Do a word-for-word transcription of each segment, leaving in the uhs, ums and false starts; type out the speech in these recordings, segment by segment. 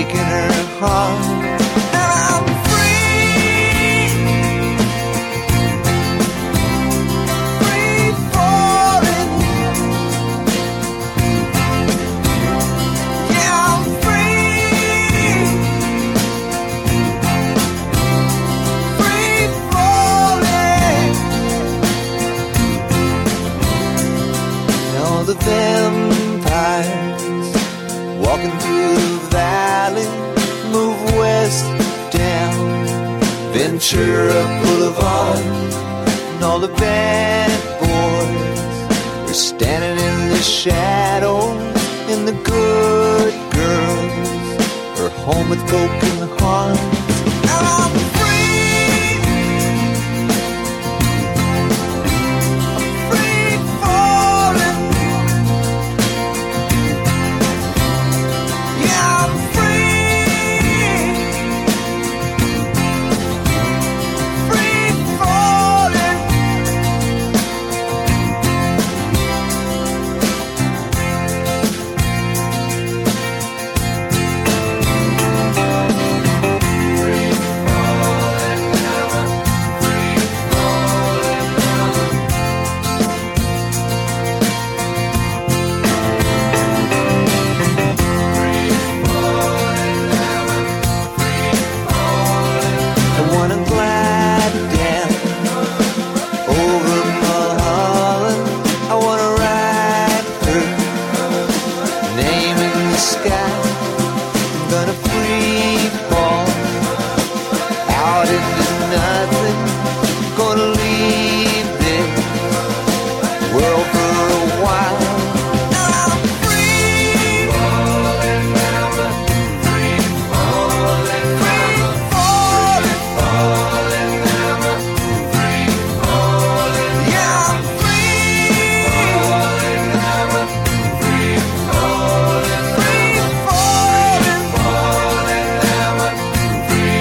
breaking her heart. And I'm free, free falling. Yeah, I'm free, free falling. All the vampires walking through the valley move west down Ventura Boulevard, and all the bad boys are standing in the shadows, and the good girls are home with broken hearts. And I'm free, free falling. Yeah, I'm free, free falling. I wanna glide down over Mulholland. I wanna write her name in the sky. I'm gonna free fall out into nothing. Gonna leave this world for a while. I'm free, falling, free falling, free falling, falling, free falling. Yeah, I'm free, falling, free falling, free falling, falling, free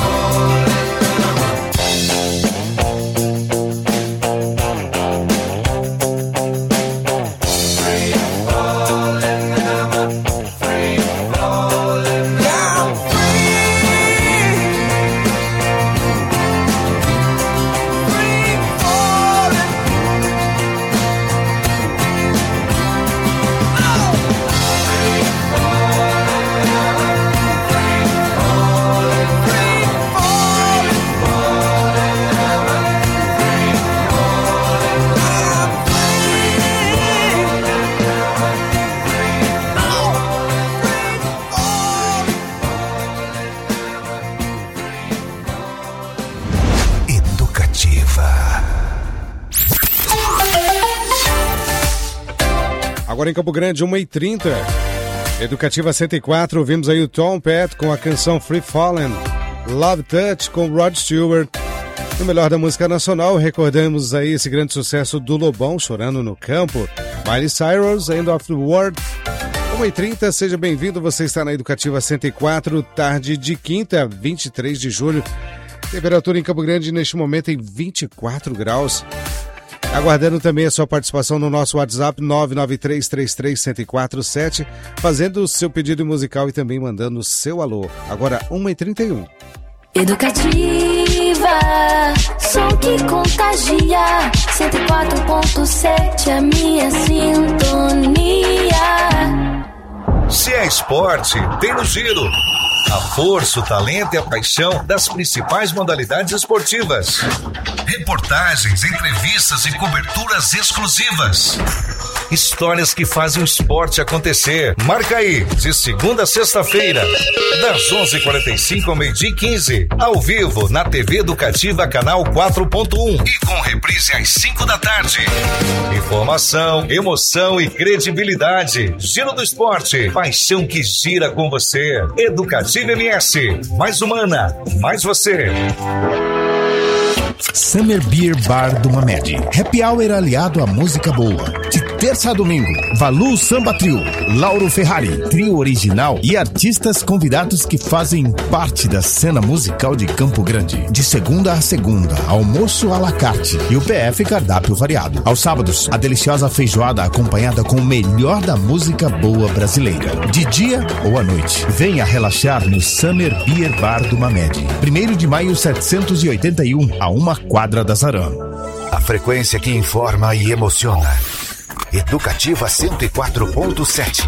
Agora em Campo Grande, uma e trinta. Educativa cento e quatro, ouvimos aí o Tom Petty com a canção Free Fallen, Love Touch com Rod Stewart. No melhor da música nacional, recordamos aí esse grande sucesso do Lobão, Chorando no Campo, Miley Cyrus, End of the World. uma e trinta, seja bem-vindo, você está na Educativa cento e quatro, tarde de quinta, vinte e três de julho. Temperatura em Campo Grande neste momento em vinte e quatro graus. Aguardando também a sua participação no nosso WhatsApp nove nove três três três um zero quatro sete, fazendo o seu pedido musical e também mandando o seu alô. Agora, uma e trinta e um. Educativa, som que contagia, cento e quatro ponto sete, a minha sintonia. Se é esporte, tem no Giro. A força, o talento e a paixão das principais modalidades esportivas. Reportagens, entrevistas e coberturas exclusivas. Histórias que fazem o esporte acontecer. Marca aí, de segunda a sexta-feira, das onze e quarenta e cinco ao meio-dia e quinze, ao vivo na T V Educativa Canal quatro ponto um e com reprise às cinco da tarde. Informação, emoção e credibilidade. Giro do esporte, paixão que gira com você. Educativa M S, mais humana, mais você. Summer Beer Bar do Mamed. Happy Hour aliado à música boa. De terça a domingo, Valu Samba Trio, Lauro Ferrari, trio original e artistas convidados que fazem parte da cena musical de Campo Grande. De segunda a segunda, almoço à la carte e o P F cardápio variado. Aos sábados, a deliciosa feijoada acompanhada com o melhor da música boa brasileira. De dia ou à noite, venha relaxar no Summer Beer Bar do Mamed. primeiro de maio setecentos e oitenta e um, a uma quadra da Zaran. A frequência que informa e emociona. Educativa cento e quatro ponto sete.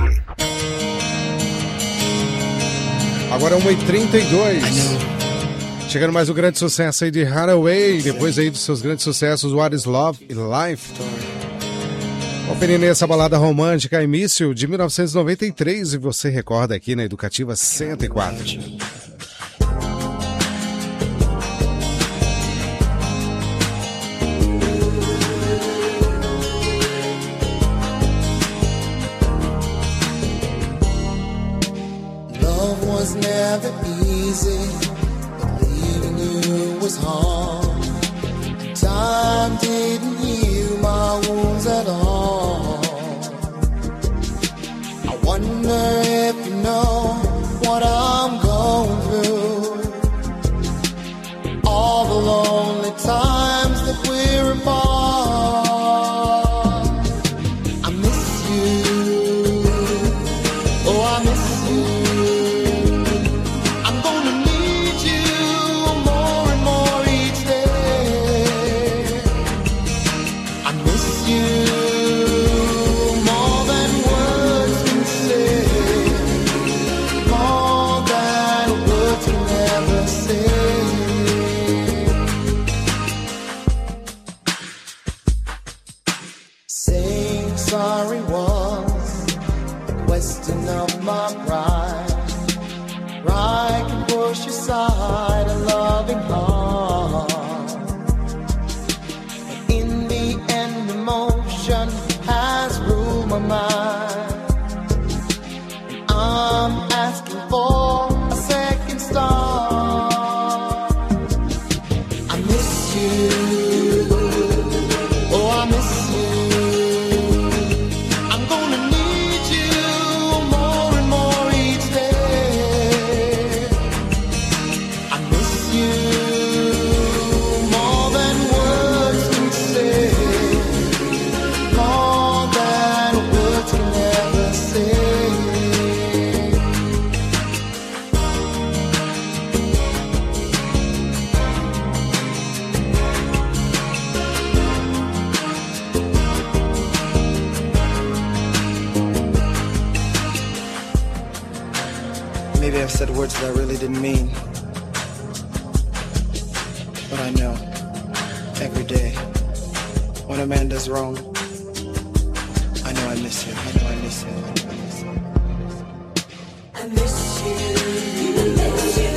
Agora uma e trinta e dois. Chegando mais um grande sucesso aí de Hathaway. Depois aí dos seus grandes sucessos, What is Love e Life. Conferindo essa balada romântica Início de mil novecentos e noventa e três. E você recorda aqui na Educativa cento e quatro. Was never easy, but leaving you was hard. Time didn't heal my wounds at all. I wonder if you know what I'm going through. All the lonely times that we're apart. I miss you. Oh, I miss you. Aside a loving heart, but in the end emotion has ruled my mind, and I'm asking for a second start. I miss you, oh I miss you. I'm gonna need you more and more each day. Maybe I've said words that I really didn't mean, but I know every day when a man does wrong, I know I miss you, I know I miss you, I know I miss you. I miss you, I miss you.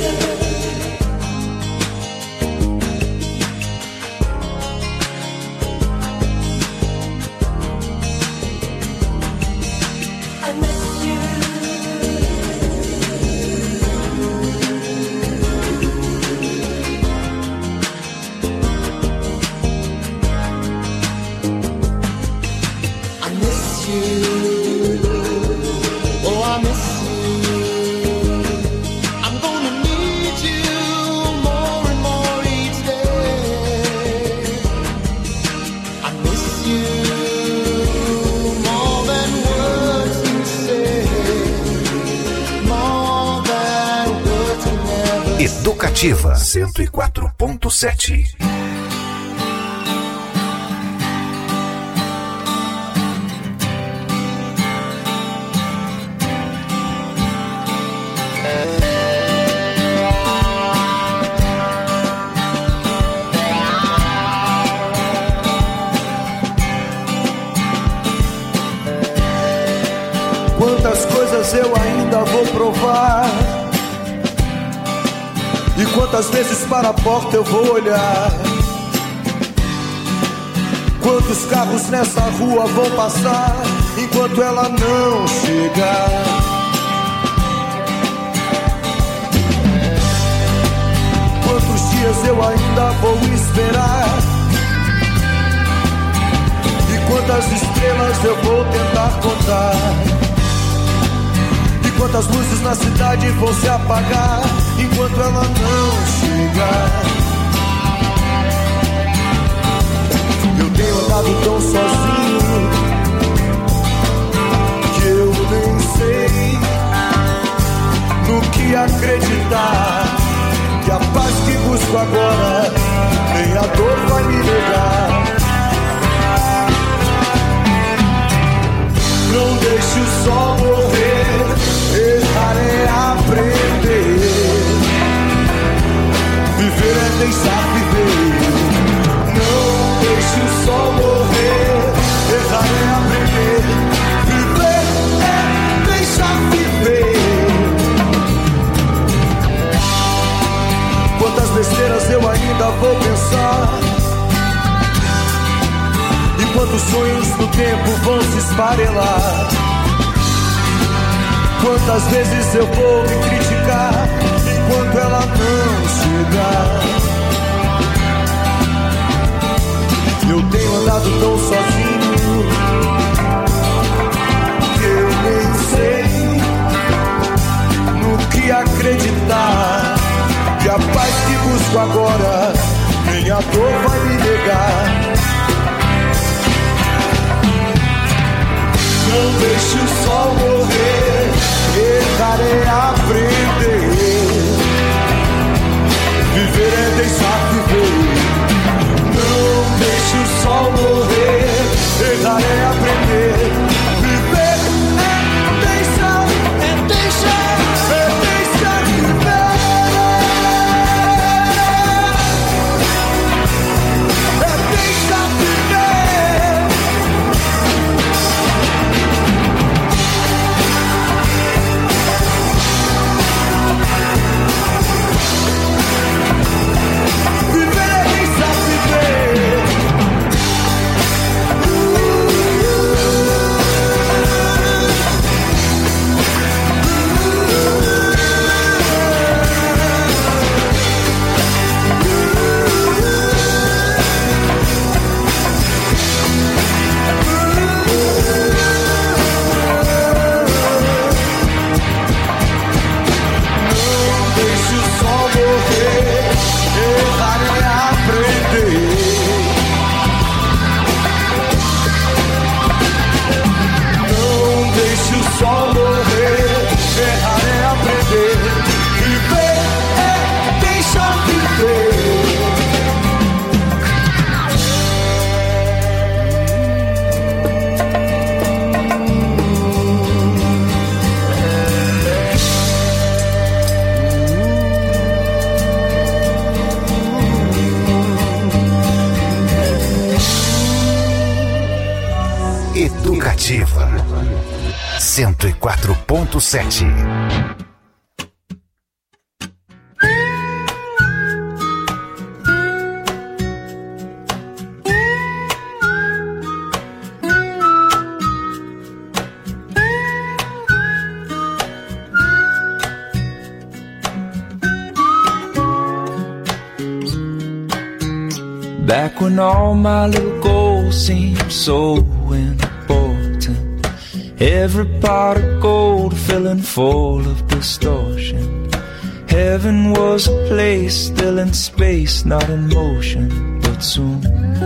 Educativa cento e quatro ponto sete. Quantas coisas eu ainda vou provar, e quantas vezes para a porta eu vou olhar. Quantos carros nessa rua vão passar enquanto ela não chegar. Quantos dias eu ainda vou esperar, e quantas estrelas eu vou tentar contar, e quantas luzes na cidade vão se apagar enquanto ela não chegar. Eu tenho andado tão sozinho que eu nem sei no que acreditar, que a paz que busco agora nem a dor vai me negar. Não deixe o sol morrer, errar é aprender, viver é deixar viver. Não deixe o sol morrer, errar é aprender, viver é deixar viver. Quantas besteiras eu ainda vou pensar, e quantos sonhos no tempo vão se esfarelar. Quantas vezes eu vou me criticar enquanto ela não chegar. Eu tenho andado tão sozinho que eu nem sei no que acreditar, que a paz que busco agora nem a dor vai me negar. Não deixe o sol morrer, errar é aprender, viver é deixar viver. Não deixe o sol morrer, errar é aprender, viver é deixar, é deixar, é deixar viver. É deixar viver. Educativa cento e quatro ponto sete. Back when all my little goals seemed so important, every pot of gold filling full of distortion. Heaven was a place still in space, not in motion, but soon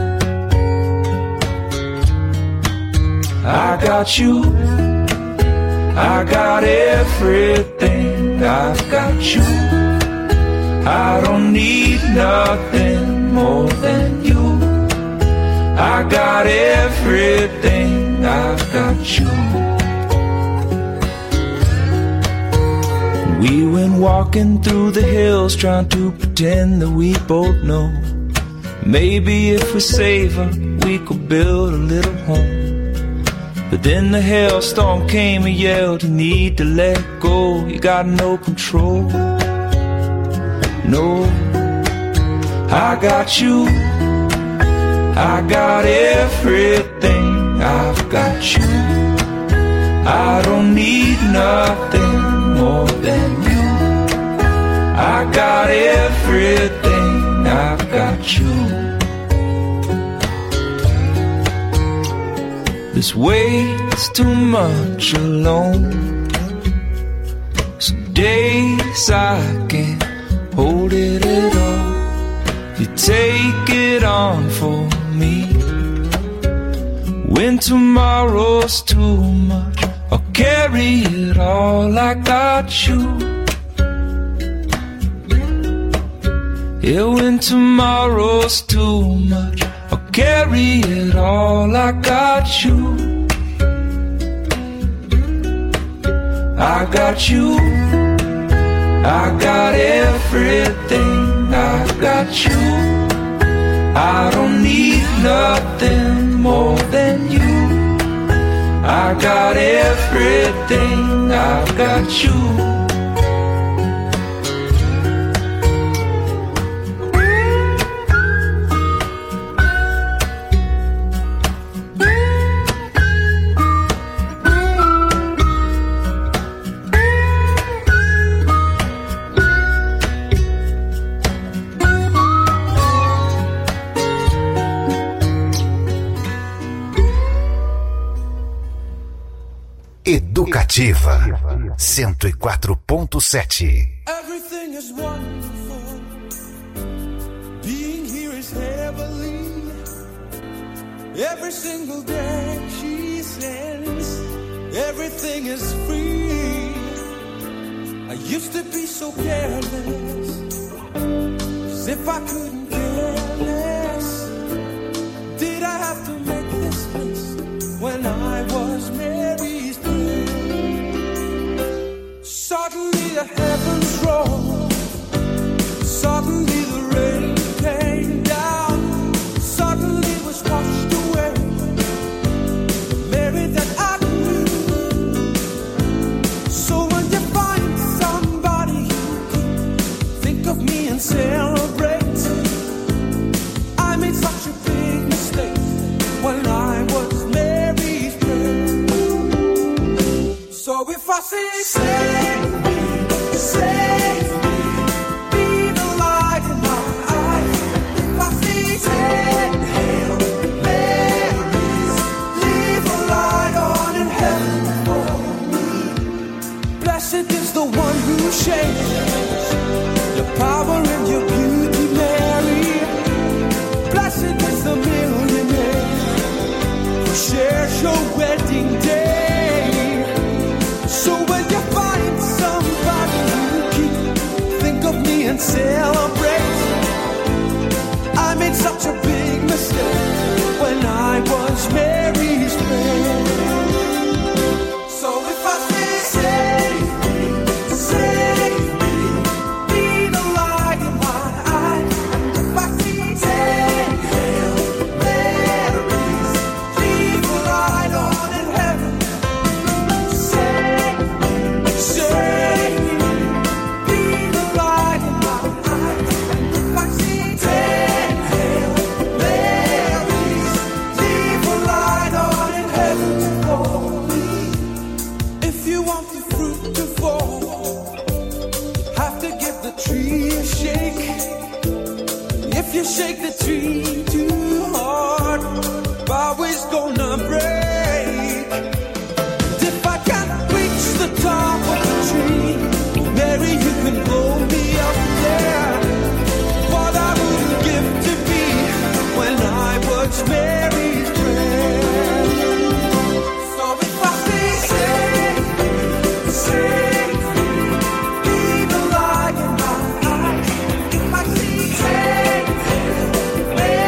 I got you, I got everything, I've got you. I don't need nothing more than you. I got everything, I've got you. We went walking through the hills trying to pretend that we both know. Maybe if we savor, we could build a little home. But then the hailstorm came and yelled, you need to let go. You got no control. No, I got you, I got everything, I've got you. I don't need nothing more than you. I got everything, I've got you. This weight's too much alone. Some days I can't hold it at all. You take it on for me. When tomorrow's too much, I'll carry it all. I got you. Yeah, when tomorrow's too much, I'll carry it all. I got you. I got you. I got everything. I got you. I don't need nothing more than you. I got everything. I got you. Educativa cento e quatro ponto sete. Everything is wonderful. Being here is heavenly. Every single day she sends. Everything is free. I used to be so careless, as if I couldn't care less. Did I have to make this list when I was Mary's friend? Suddenly the heavens rolled. Suddenly the rain came down. Suddenly was washed away the Mary that I knew. So when you find somebody who can think of me and celebrate, I made such a big mistake when I was Mary's friend. So if I say, save me, save me, be the light in my eyes. If I say, take Hail Marys, leave a light on in heaven for me. Blessed is the one who shares your power and your beauty, Mary. Blessed is the millionaire who shares your wedding day. So when you find somebody who can think of me and celebrate, I made such a big mistake when I was Mary's friend. So if I say, save me, save me, be the light in my eyes. And if I see, take Hail Marys, leave a light on in heaven. Save me, save me, be the light in my eyes. And if I see, take Hail Marys, leave a light on in heaven for me. If you want the fruit to fall, you have to give the tree a shake. If you shake the tree too hard, bough is gonna break. If I can't reach the top of the tree, Mary, you can blow me up there. What I wouldn't give to be when I was Mary's friend. So if I say, save me, save me, be the light in my eyes. If I see, take Hail Marys,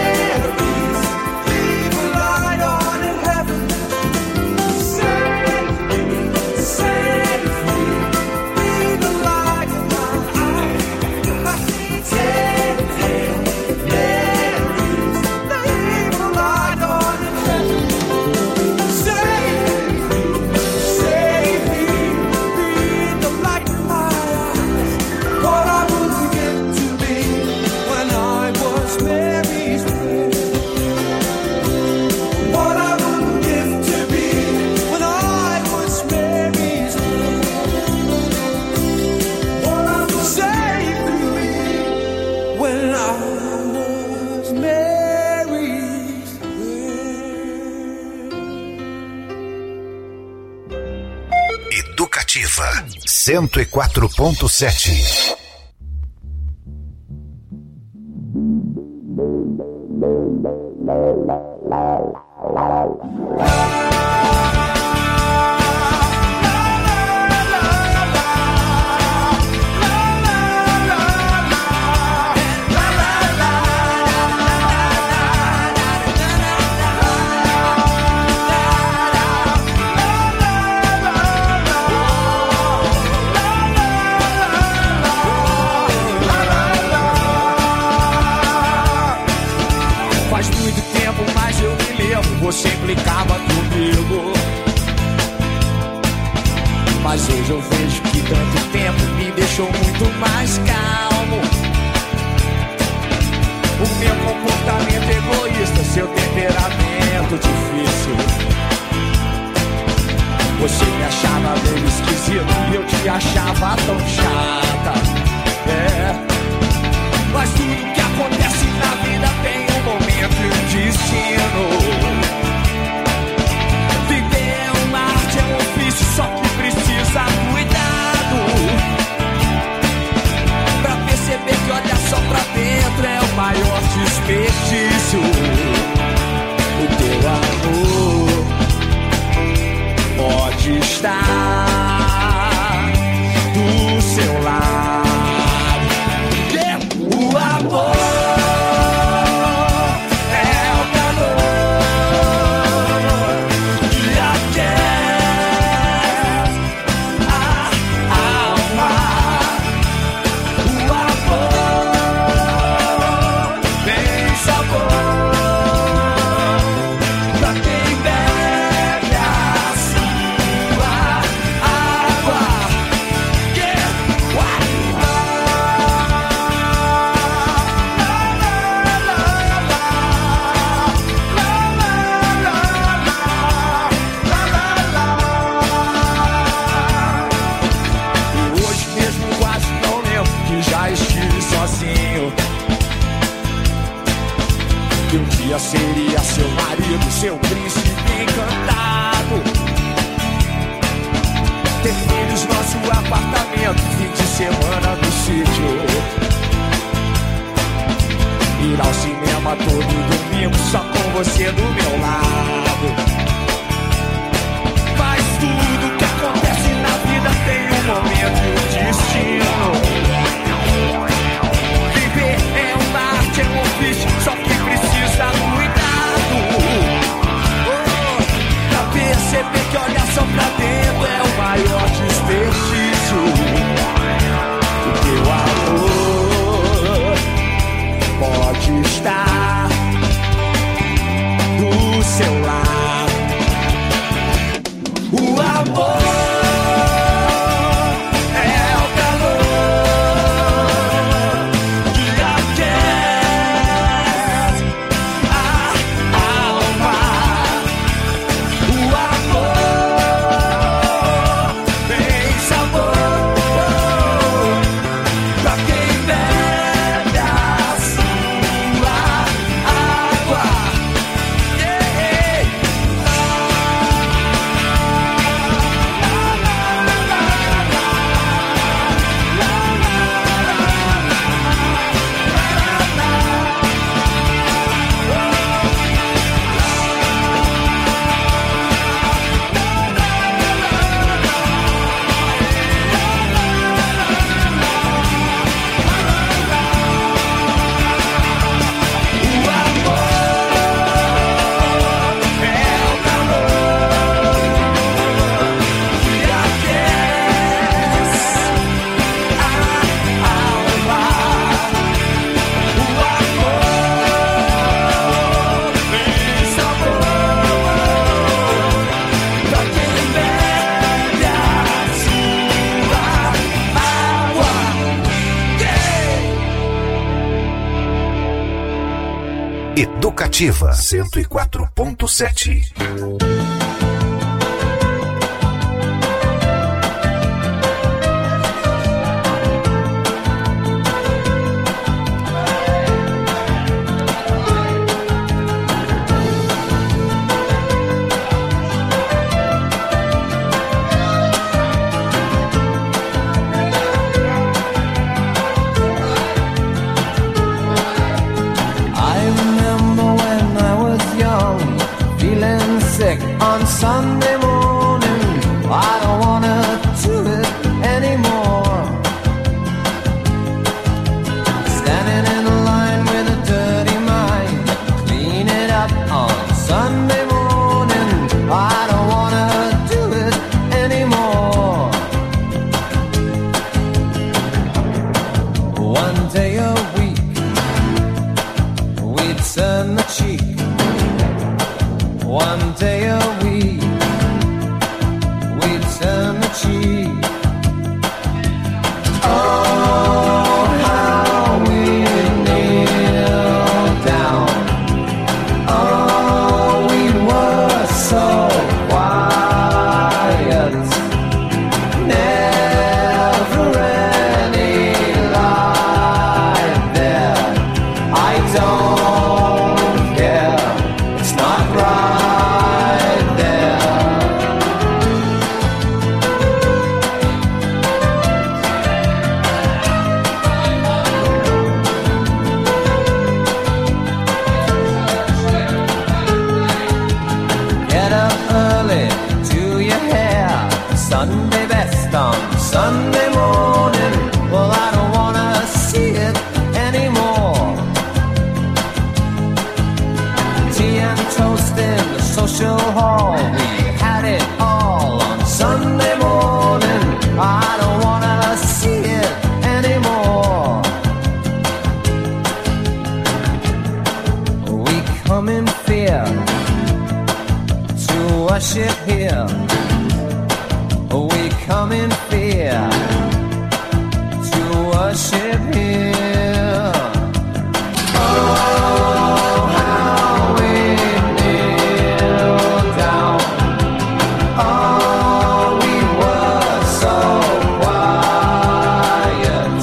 cento e quatro ponto sete. Você implicava comigo, mas hoje eu vejo que tanto tempo me deixou muito mais calmo. O meu comportamento egoísta, seu temperamento difícil. Você me achava meio esquisito e eu te achava tão chata. É, mas tudo que acontece na vida tem um momento e um destino. Só que precisa cuidado pra perceber que olhar só pra dentro é o maior desperdício. O teu amor pode estar do seu lado. O amor seria seu marido, seu príncipe encantado. Ter filhos, nosso apartamento, fim de semana no sítio. Ir ao cinema todo domingo só com você do meu lado. Mas tudo que acontece na vida tem um momento e um destino. Viver é uma arte, é um ofício, só que precisa cuidado. Oh, pra perceber que olhar só pra dentro é o maior desperdício. O teu amor pode estar do seu lado. O amor Educativa cento e quatro ponto sete. day a week we'd turn the cheek. One day a week we'd turn the cheek. Oh, how we kneel down. Oh, we were so quiet. Never any light there. I don't care. It's not right there. Get up early, do your hair. Sunday best on Sunday morning. Well, I don't wanna see it anymore. Tea and toast in the social hall. We had it all on Sunday morning. I don't wanna see it anymore. We come in fear to worship here. We come in fear to worship here. Oh, how we kneel down. Oh, we were so quiet.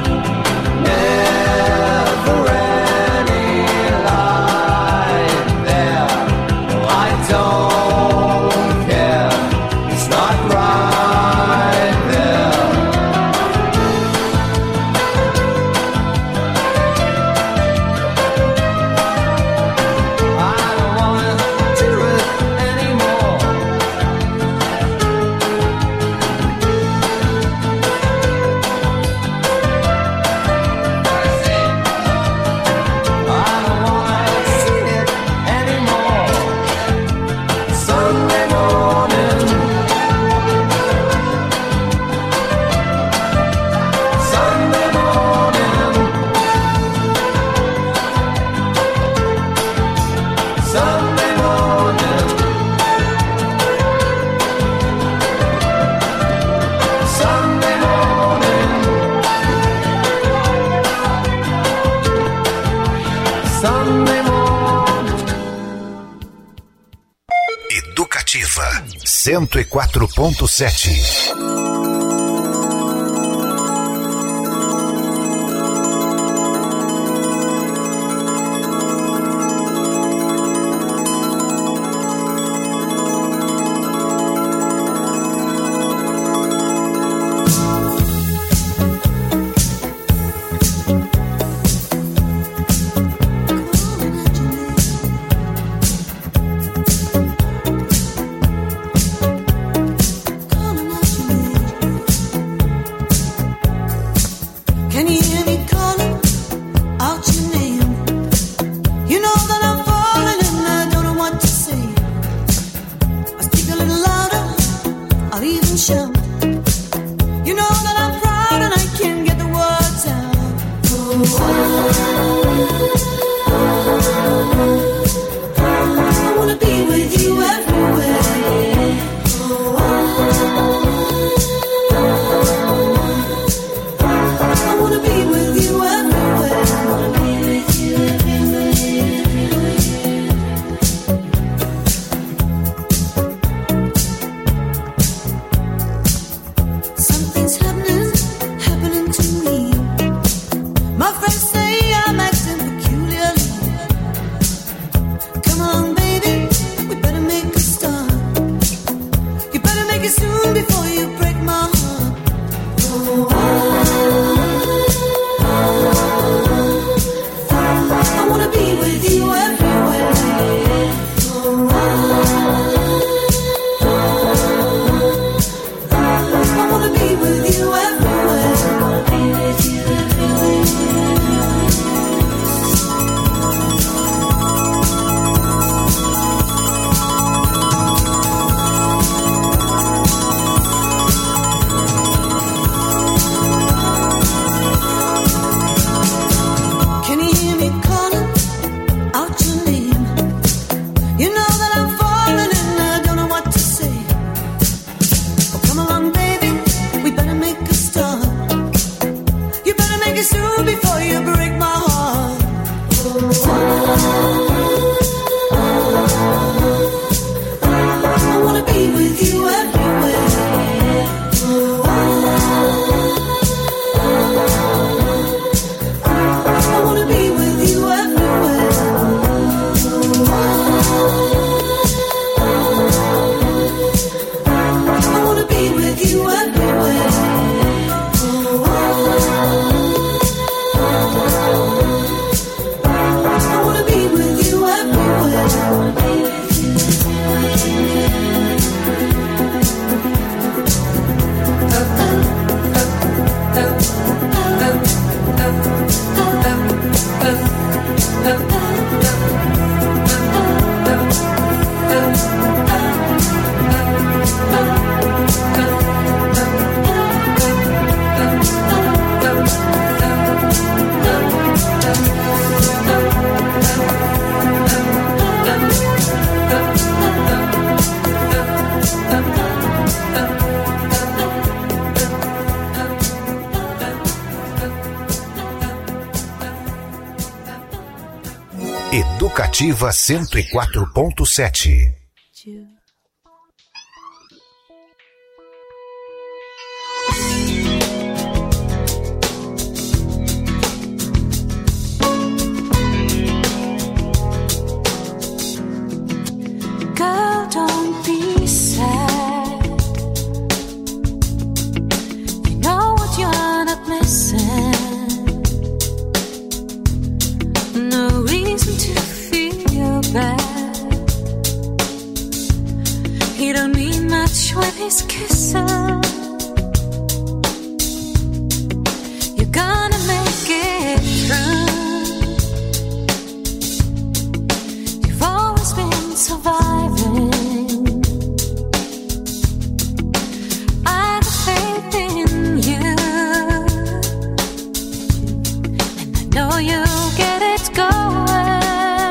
Never any light there. I don't care. It's not right there. I don't wanna do it anymore. I don't wanna see it anymore. Sunday morning. Sunday morning. Sunday morning. Sunday morning. Sunday morning. Educativa cento e quatro ponto sete. Can you hear me calling out your name? You know that I'm falling and I don't know what to say. I speak a little louder, I'll even shout. You know that I'm proud and I can't get the words out. I wanna be with you everywhere. I wanna be with Educativa cento e quatro ponto sete. Girl, don't be sad. You know what you're not missing. No reason to feel bad. He don't mean much with his kissing. You're gonna make it through. You've always been surviving. I have faith in you, and I know you'll get it going.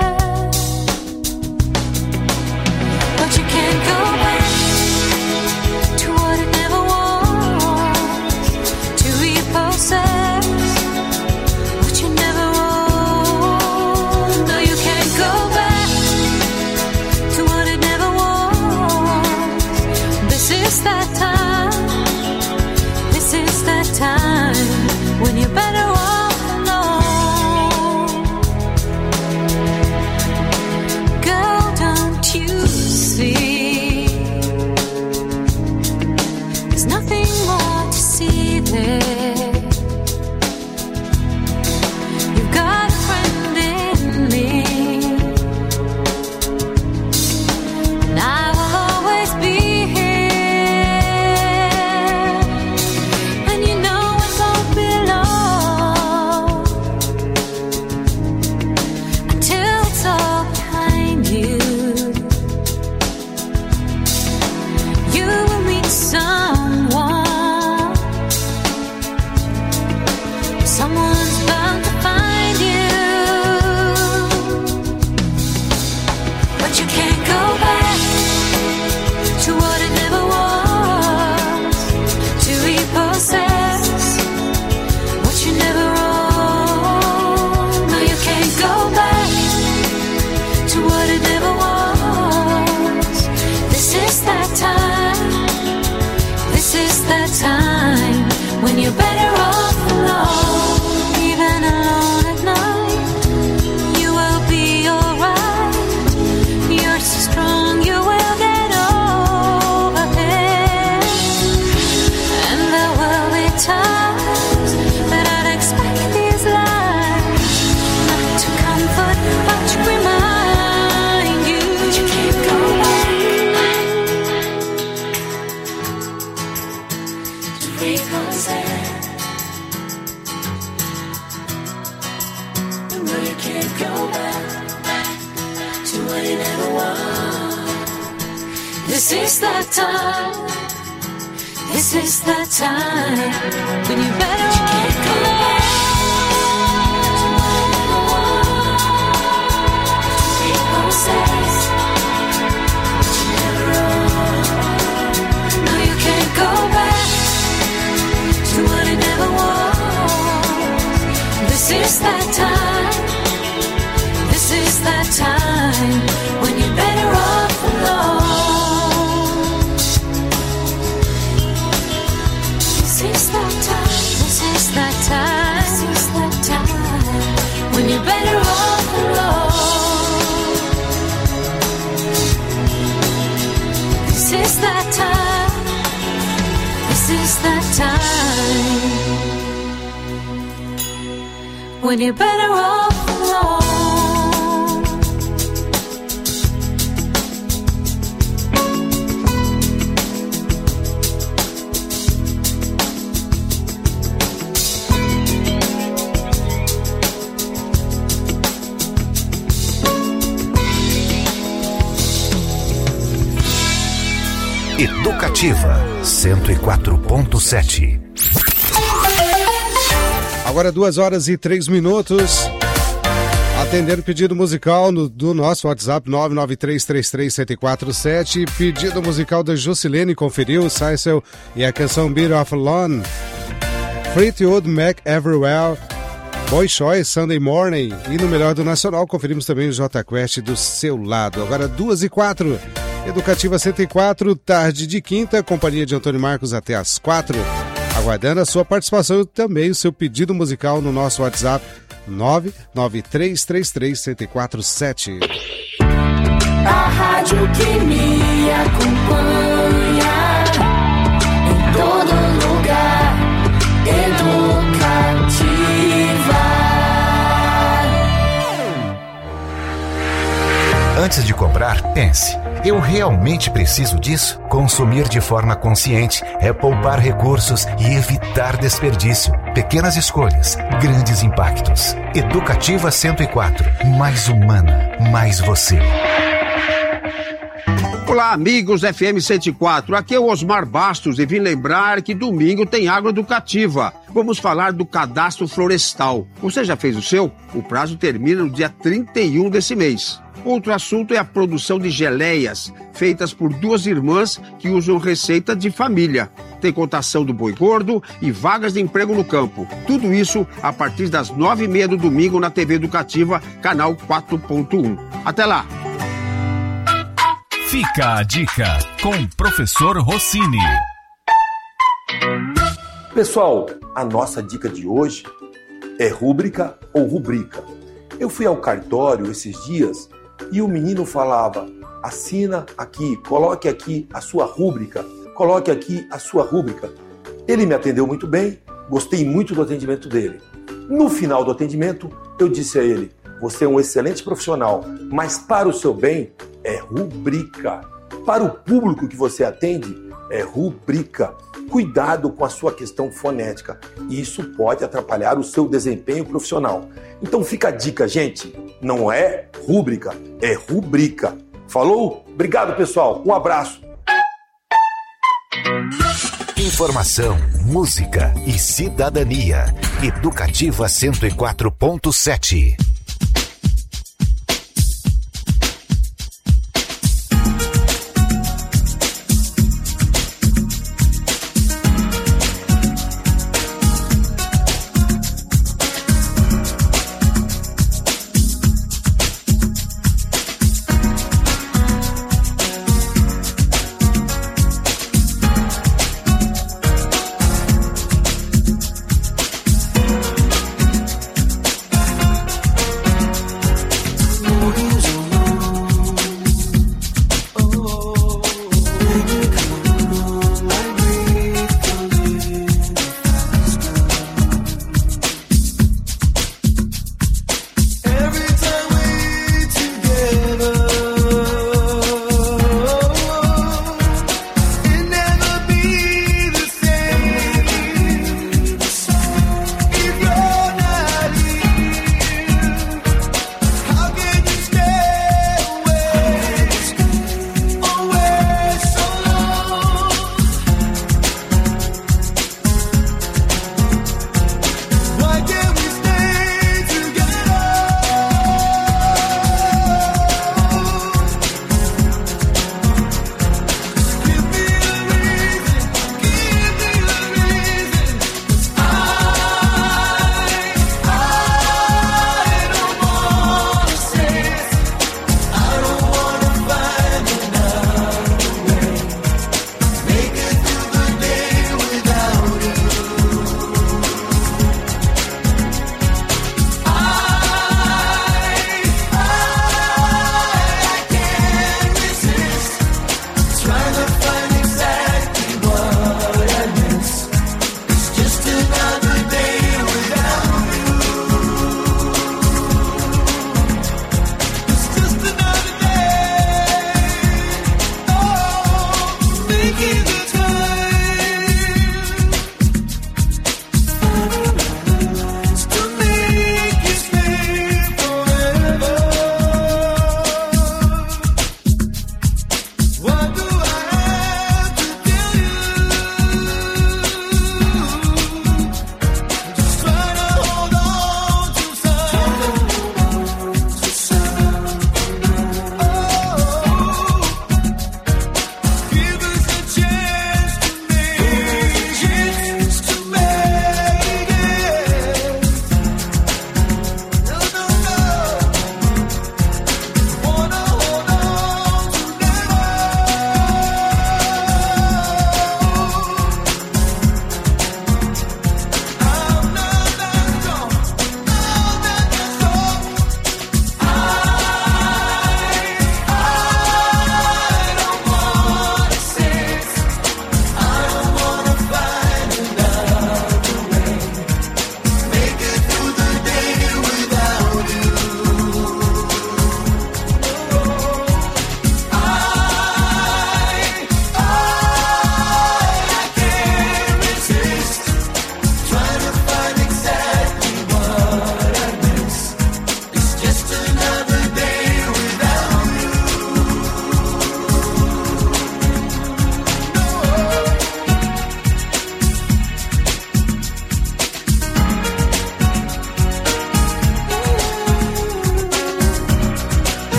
But you can't go back to what it never was, to repossess what you never owned. No, you can't go back to what it never was. This is that time, this is that time when you're better off alone. Girl, don't you see? There's nothing more to see there. You've got a friend in me, and I will always be here. And you know it won't be long until it's all behind you. You will meet someone, someone's bound to find you. But you can't go back to what it never was, to repossess what you never owned. No, you can't go back to what it never was. This is that time, this is that time when you're better off alone. Even alone at night, you will be alright. You're so strong, you will get over it. And there will be times that I'd expect these lies not to comfort but to remind you. But you can't go back to repossess. No, you can't go back to what you never was. This is that time, this is that time when you better off alone. Repossess what you never owned. No, you can't go back to what it never was. This is that time, this is time when you're better off alone. This is that time, this is that time, this is that time when you're better off alone. This is that time, this is that time when you're better off alone. Educativa cento e quatro ponto sete. Agora duas horas e três minutos. Atendendo pedido musical no, do nosso WhatsApp nove nove três três três sete quatro sete. Pedido musical da Juscelene conferiu, Sissel e a canção Beat of Lawn. Fleetwood Mac Everywhere, Boy Choice, Sunday Morning. E no Melhor do Nacional conferimos também o J Quest do seu lado. Agora duas e quatro. Educativa cento e quatro, tarde de quinta, companhia de Antônio Marcos até às quatro. Aguardando a sua participação e também o seu pedido musical no nosso WhatsApp nove nove três três três sete quatro sete. A rádio que me acompanha em todo lugar, Educativa. Antes de comprar, pense: eu realmente preciso disso? Consumir de forma consciente é poupar recursos e evitar desperdício. Pequenas escolhas, grandes impactos. Educativa cento e quatro. Mais humana, mais você. Olá, amigos F M cento e quatro. Aqui é o Osmar Bastos e vim lembrar que domingo tem Agroeducativa. Vamos falar do cadastro florestal. Você já fez o seu? O prazo termina no dia trinta e um desse mês. Outro assunto é a produção de geleias, feitas por duas irmãs que usam receita de família. Tem cotação do boi gordo e vagas de emprego no campo. Tudo isso a partir das nove e meia do domingo na T V Educativa, canal quatro ponto um. Até lá! Fica a dica com o professor Rossini. Pessoal, a nossa dica de hoje é rúbrica ou rubrica. Eu fui ao cartório esses dias e o menino falava: assina aqui, coloque aqui a sua rúbrica, coloque aqui a sua rúbrica. Ele me atendeu muito bem, gostei muito do atendimento dele. No final do atendimento, eu disse a ele: você é um excelente profissional, mas para o seu bem é rubrica. Para o público que você atende, é rubrica. Cuidado com a sua questão fonética. Isso pode atrapalhar o seu desempenho profissional. Então fica a dica, gente. Não é rúbrica, é rubrica. Falou? Obrigado, pessoal. Um abraço. Informação, música e cidadania. Educativa cento e quatro ponto sete.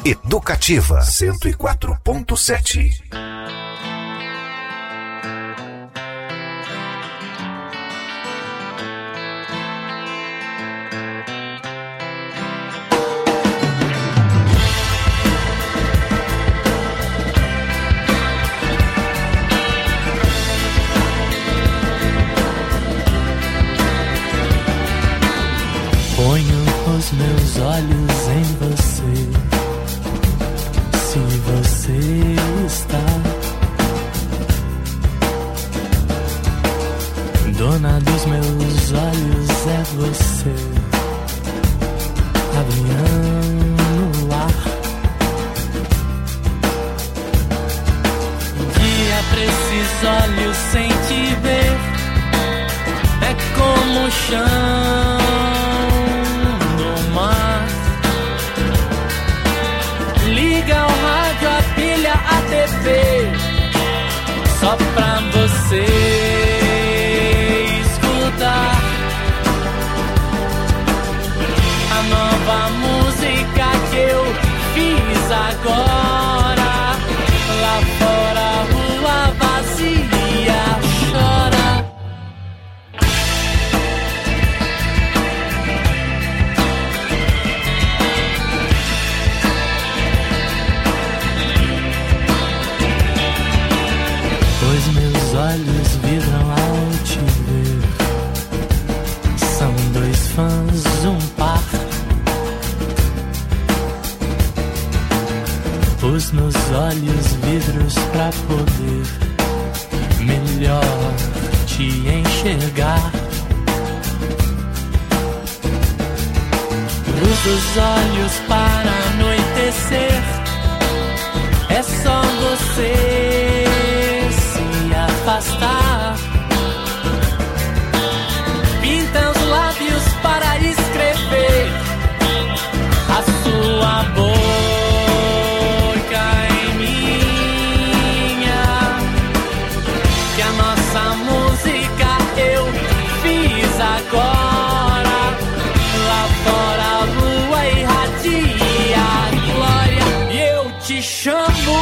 Educativa cento e quatro ponto sete. Ponho os meus olhos em você. Se você está dona dos meus olhos, é você. Avião no ar, guia pra esses olhos sem te ver. É como o chão do mar. Liga o rádio, a pilha, a T V, só pra você escutar a nova música que eu fiz agora. Lá fora a rua vazia chora. Pois meus olhos vibram ao te ver. São dois fãs, um par. Os meus olhos vidros pra poder melhor te enxergar. Luz dos olhos para anoitecer. É só você se afastar. Pinta os lábios para escrever a sua boca em minha. Que a nossa música eu fiz agora. Lá fora a lua irradia a glória. E eu te chamo.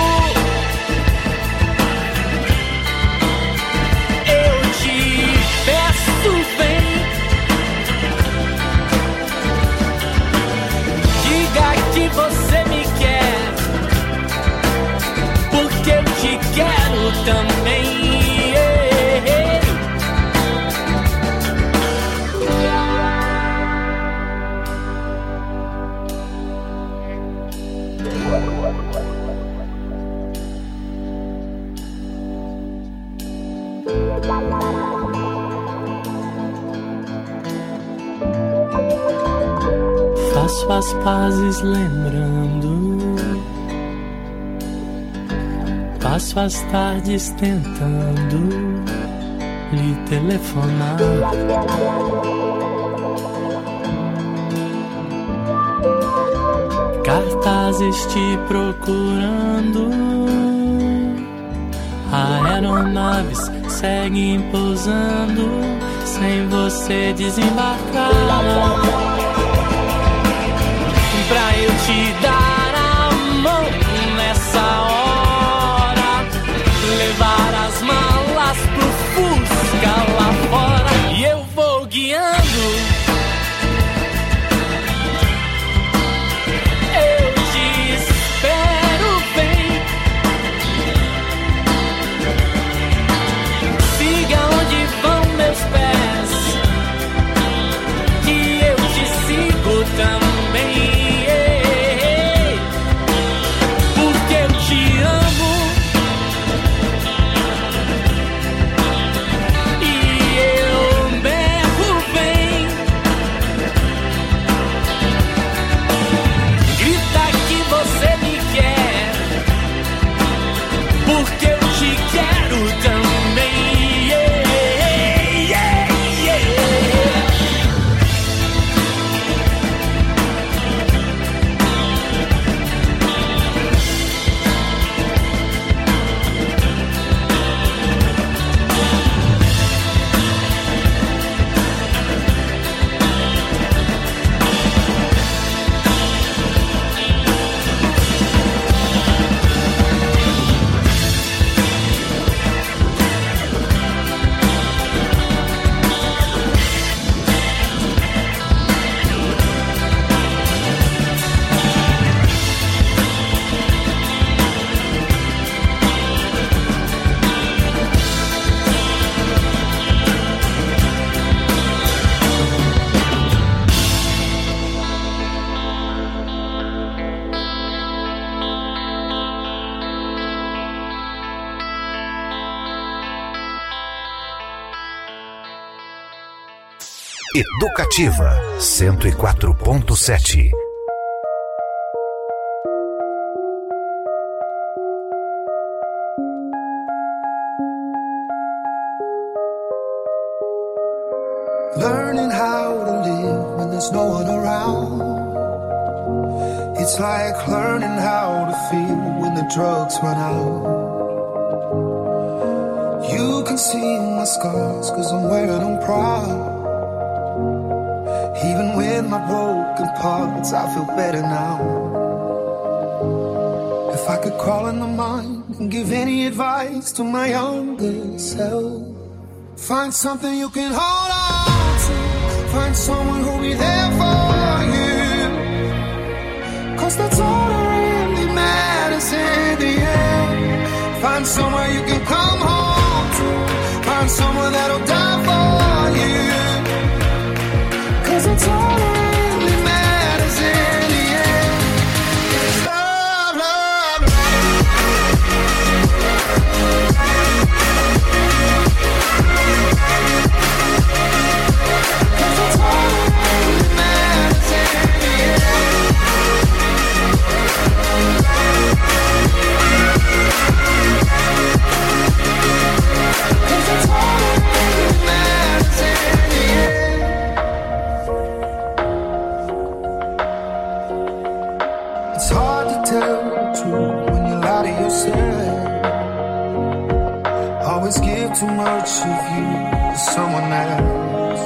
Que você me quer, porque eu te quero também. Faço as pazes lembrando. Passo as tardes tentando lhe telefonar. Cartazes te procurando. Aeronaves seguem pousando sem você desembarcar. Pra eu te dar a mão nessa hora, levar as malas pro Fusca lá fora. E eu vou guiando. Eu te espero bem. Siga onde vão meus pés, que eu te sigo também. Educativa cento e quatro ponto sete. Learning how to live when there's no one around. It's like learning how to feel when the drugs run out. You can see my scars cause I'm wearing them proud. Even with my broken parts I feel better now. If I could crawl in the mind and give any advice to my younger self, find something you can hold on to. Find someone who'll be there for you. Cause that's all that really matters in the end. Find somewhere you can come home to. Find someone that'll die for you. Cause that's all that really matters in the end. It's love, love, cause that's all that really matters in the end. Cause that's all that really matters in the end. It's hard to tell the truth when you lie to yourself. Always give too much of you to someone else.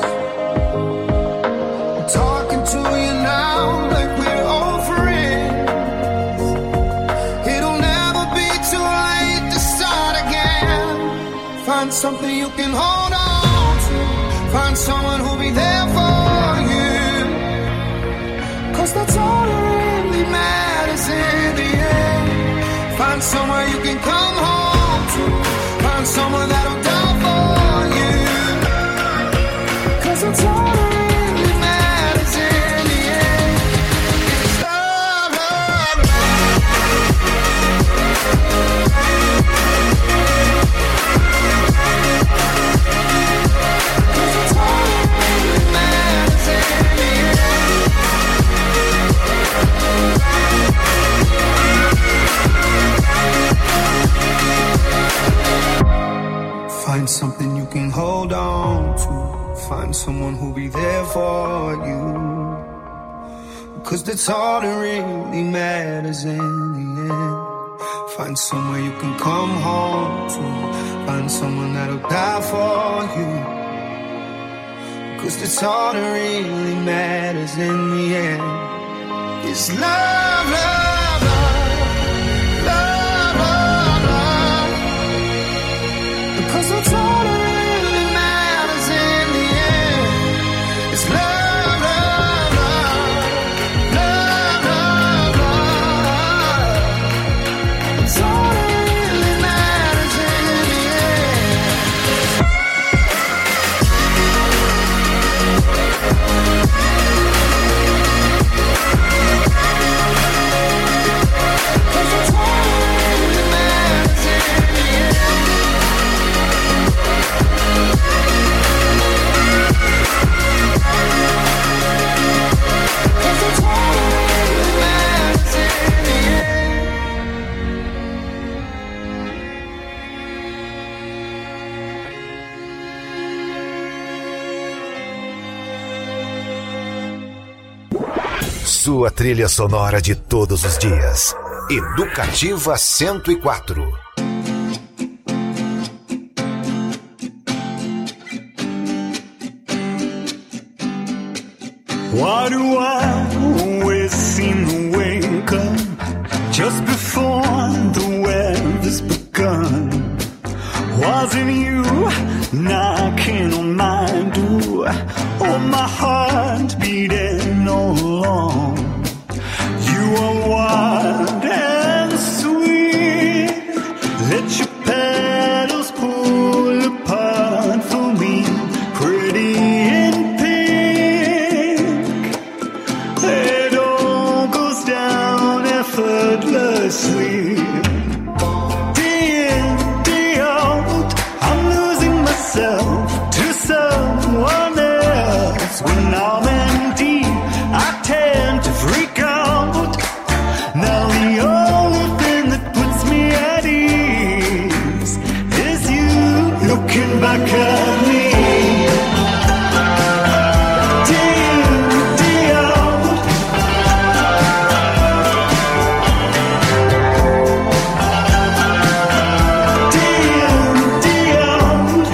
I'm talking to you now like we're old friends. It'll never be too late to start again. Find something you can hold on to. Find someone who'll be there for you. Cause that's all that really matters in the end. Find somewhere you can come home to. Find someone that'll die for you. Cause that's all that really matters in the end. It's love, love, cause that's all that really matters in the end. Find something you can hold on to. Find someone who'll be there for you. Cause that's all that really matters in the end. Find somewhere you can come home to. Find someone that'll die for you. Cause that's all that really matters in the end. It's love, love, love, love, love, love. Because that's all that really matters in the end. It's love, love, love, love, love, love. It's all that really matters in the end. Cause that's all that really matters in the end. Cause that's all that really matters in the end. Sua trilha sonora de todos os dias. Educativa cento e quatro. Why do I always seem to wake up just before the weather's begun? Wasn't you knocking on my door? Oh, my heart beating all along. You are wild and sweet. Let your petals pull apart for me, pretty in pink. It all goes down effortlessly. Day in, day out, I'm losing myself. I'm in deep, I tend to freak out. Now the only thing that puts me at ease is you looking back at me. Day in, day out. Day in, day out.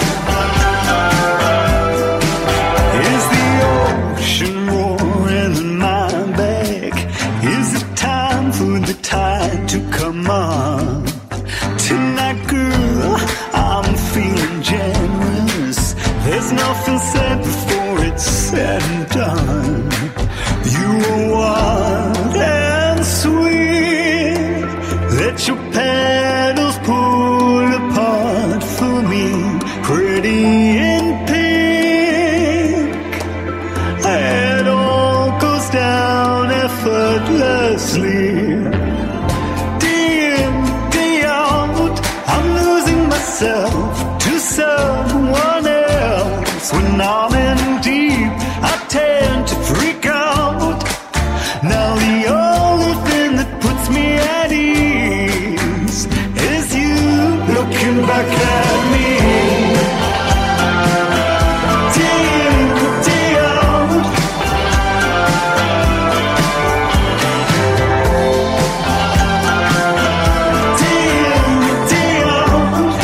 Is the ocean roaring in my back? Is it time for the tide to come on? Tonight, girl, I'm feeling generous. There's nothing said before it's said and done. You are wild and sweet. Let your petals pull apart for me, pretty in pink. It all goes down effortlessly. Day in, day out, I'm losing myself to someone else. When I'm in deep, I tend to freak out. Now the only thing that puts me at ease is you looking back at me. Day in, day out. Day in, day out.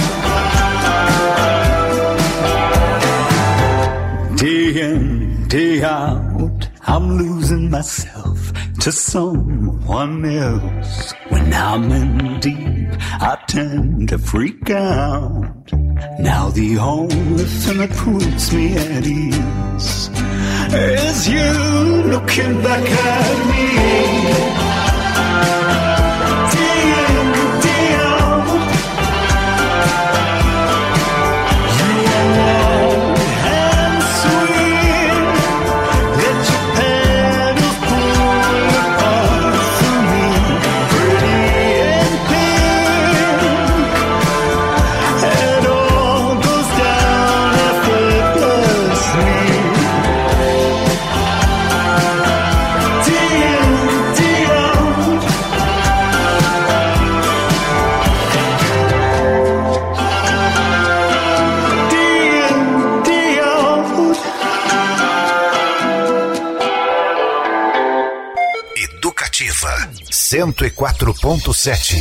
Day in, day out, I'm losing myself to someone else. When I'm in deep, I tend to freak out. Now the only thing that puts me at ease is you looking back at me. Day in, day out. You are warm and sweet. Let your petals pull apart for me, pretty and pink. It all goes down effortlessly. Day in, day out. Day in, day out. Educativa cento e quatro ponto sete.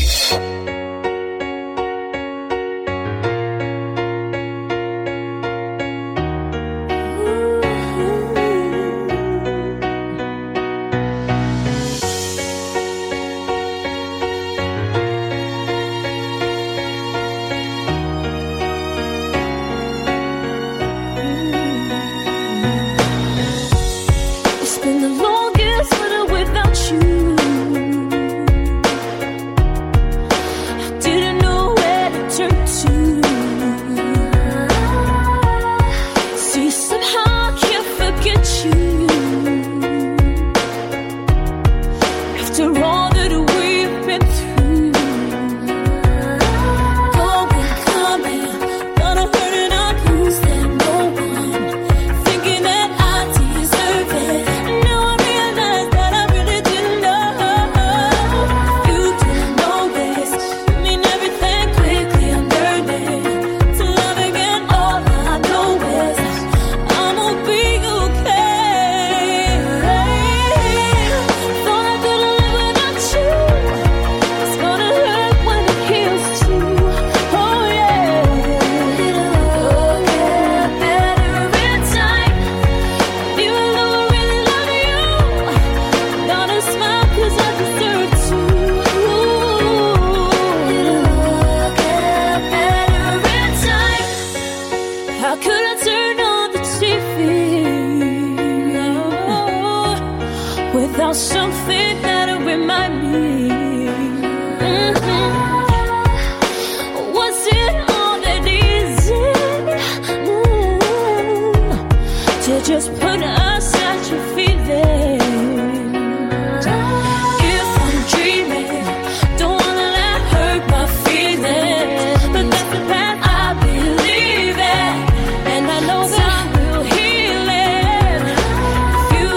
It's been the longest winter without you. I didn't know where to turn to. See, somehow I can't forget you. After all that we've been through, going, coming, gonna hurt and abuse them. No one thinking that I deserve it. Now I realize that I really didn't know. You didn't know this. You mean everything quickly. I'm learning to love again. All I know is I'ma be okay. Thought I couldn't live without you. It's gonna hurt when it heals too. Oh yeah. It'll get better in time. Even though I really love you, gotta smile 'cause I deserve to. It'll get better in time. How could I turn on the T V without something